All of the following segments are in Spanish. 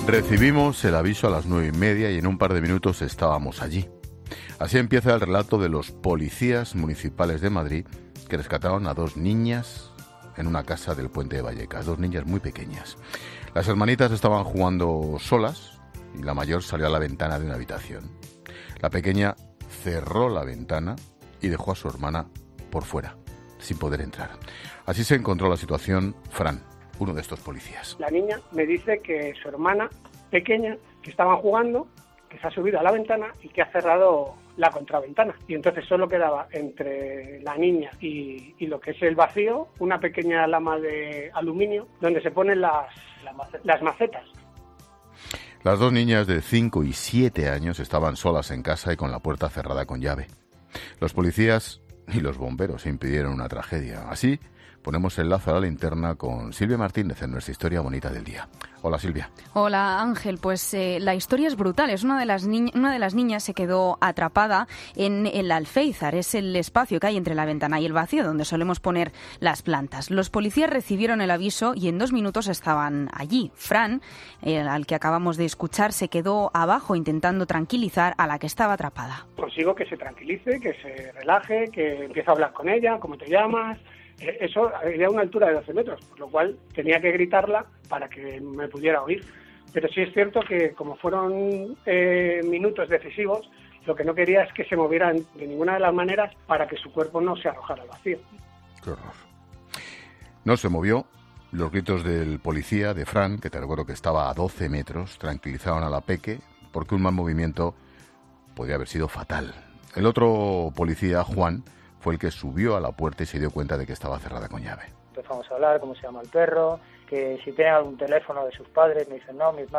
Recibimos el aviso a las 9:30 y en un par de minutos estábamos allí. Así empieza el relato de los policías municipales de Madrid que rescataron a dos niñas en una casa del Puente de Vallecas, dos niñas muy pequeñas. Las hermanitas estaban jugando solas y la mayor salió a la ventana de una habitación. La pequeña cerró la ventana y dejó a su hermana por fuera, sin poder entrar. Así se encontró la situación Fran, uno de estos policías. La niña me dice que su hermana pequeña, que estaban jugando, que se ha subido a la ventana y que ha cerrado la contraventana. Y entonces solo quedaba entre la niña y lo que es el vacío una pequeña lama de aluminio donde se ponen las macetas. Las dos niñas de 5 y 7 años estaban solas en casa y con la puerta cerrada con llave. Los policías y los bomberos impidieron una tragedia. Así ponemos el lazo a la linterna con Silvia Martínez en nuestra historia bonita del día. Hola, Silvia. Hola, Ángel. Pues la historia es brutal. Una de las niñas se quedó atrapada en el alféizar. Es el espacio que hay entre la ventana y el vacío donde solemos poner las plantas. Los policías recibieron el aviso y en 2 minutos estaban allí. Fran, al que acabamos de escuchar, se quedó abajo intentando tranquilizar a la que estaba atrapada. Consigo que se tranquilice, que se relaje, que empiece a hablar con ella, ¿cómo te llamas? Eso había a una altura de 12 metros, por lo cual tenía que gritarla para que me pudiera oír. Pero sí es cierto que como fueron minutos decisivos, lo que no quería es que se movieran de ninguna de las maneras para que su cuerpo no se arrojara al vacío. Qué horror. No se movió. Los gritos del policía, de Fran, que te recuerdo que estaba a 12 metros, tranquilizaron a la peque porque un mal movimiento podía haber sido fatal. El otro policía, Juan, fue el que subió a la puerta y se dio cuenta de que estaba cerrada con llave. Empezamos a hablar, cómo se llama el perro, que si tienen algún teléfono de sus padres. Me dicen, no, mi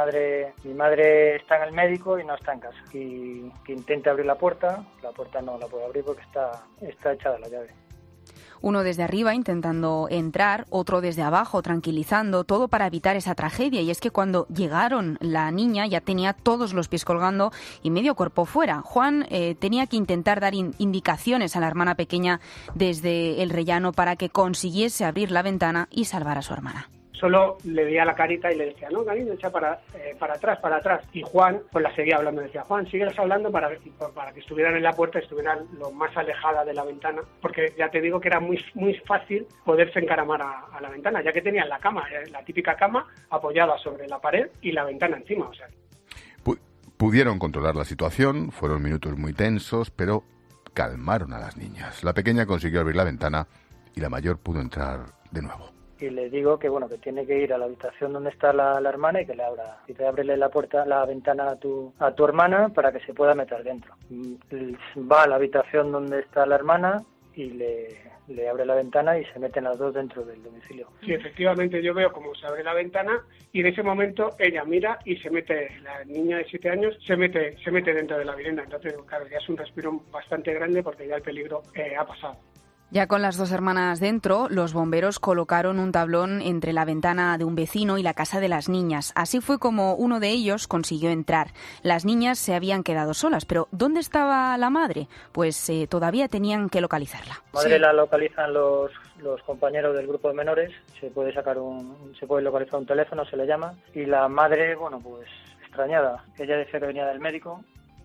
madre está en el médico y no está en casa. Y que intente abrir la puerta no la puede abrir porque está echada la llave. Uno desde arriba intentando entrar, otro desde abajo tranquilizando, todo para evitar esa tragedia. Y es que cuando llegaron, la niña ya tenía todos los pies colgando y medio cuerpo fuera. Juan tenía que intentar dar indicaciones a la hermana pequeña desde el rellano para que consiguiese abrir la ventana y salvar a su hermana. Solo le veía la carita y le decía, no, cariño, echa para atrás. Y Juan, pues la seguía hablando. Decía, Juan, sígueles hablando para que estuvieran en la puerta, estuvieran lo más alejada de la ventana. Porque ya te digo que era muy, muy fácil poderse encaramar a la ventana, ya que tenían la cama, la típica cama apoyada sobre la pared y la ventana encima. O sea. Pudieron controlar la situación, fueron minutos muy tensos, pero calmaron a las niñas. La pequeña consiguió abrir la ventana y la mayor pudo entrar de nuevo. Y le digo que que tiene que ir a la habitación donde está la hermana y que le abra. Y te ábrele la ventana a tu hermana para que se pueda meter dentro. Va a la habitación donde está la hermana y le abre la ventana y se meten las dos dentro del domicilio. Sí, efectivamente, yo veo cómo se abre la ventana y en ese momento ella mira y se mete, la niña de 7 años, se mete dentro de la vivienda. Entonces, claro, ya es un respiro bastante grande porque ya el peligro ha pasado. Ya con las dos hermanas dentro, los bomberos colocaron un tablón entre la ventana de un vecino y la casa de las niñas. Así fue como uno de ellos consiguió entrar. Las niñas se habían quedado solas, pero ¿dónde estaba la madre? Pues todavía tenían que localizarla. La madre la localizan los compañeros del grupo de menores. Se puede localizar un teléfono, se le llama. Y la madre, pues extrañada. Ella decía que venía del médico.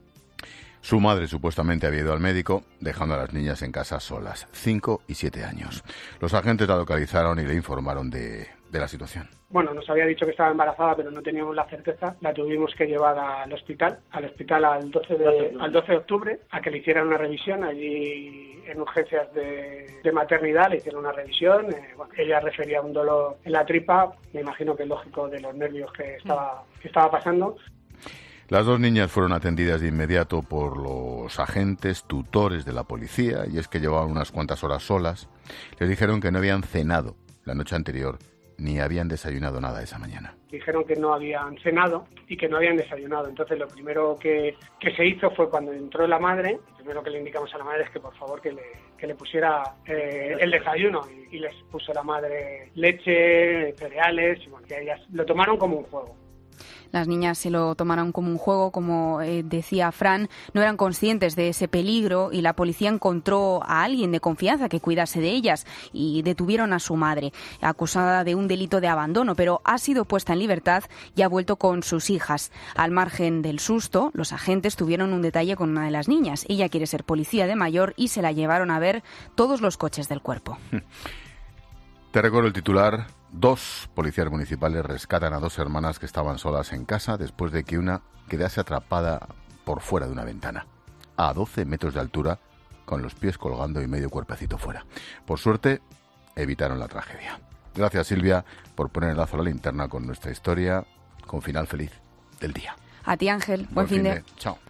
Su madre supuestamente había ido al médico, dejando a las niñas en casa solas, 5 y 7 años. Los agentes la localizaron y le informaron de la situación. Bueno, nos había dicho que estaba embarazada, pero no teníamos la certeza. La tuvimos que llevar al hospital al 12 de octubre, a que le hicieran una revisión. Allí en urgencias de maternidad le hicieron una revisión. Ella refería un dolor en la tripa, me imagino que es lógico de los nervios que estaba pasando. Las dos niñas fueron atendidas de inmediato por los agentes tutores de la policía, y es que llevaban unas cuantas horas solas. Les dijeron que no habían cenado la noche anterior ni habían desayunado nada esa mañana. Dijeron que no habían cenado y que no habían desayunado. Entonces lo primero que se hizo fue cuando entró la madre, lo primero que le indicamos a la madre es que por favor que le pusiera el desayuno, y les puso la madre leche, cereales, y que ellas lo tomaron como un juego. Las niñas se lo tomaron como un juego, como decía Fran, no eran conscientes de ese peligro y la policía encontró a alguien de confianza que cuidase de ellas y detuvieron a su madre, acusada de un delito de abandono, pero ha sido puesta en libertad y ha vuelto con sus hijas. Al margen del susto, los agentes tuvieron un detalle con una de las niñas. Ella quiere ser policía de mayor y se la llevaron a ver todos los coches del cuerpo. Te recuerdo el titular. 2 policías municipales rescatan a 2 hermanas que estaban solas en casa después de que una quedase atrapada por fuera de una ventana, a 12 metros de altura, con los pies colgando y medio cuerpecito fuera. Por suerte, evitaron la tragedia. Gracias, Silvia, por poner el lazo a la linterna con nuestra historia, con final feliz del día. A ti, Ángel. Buen fin de... Chao.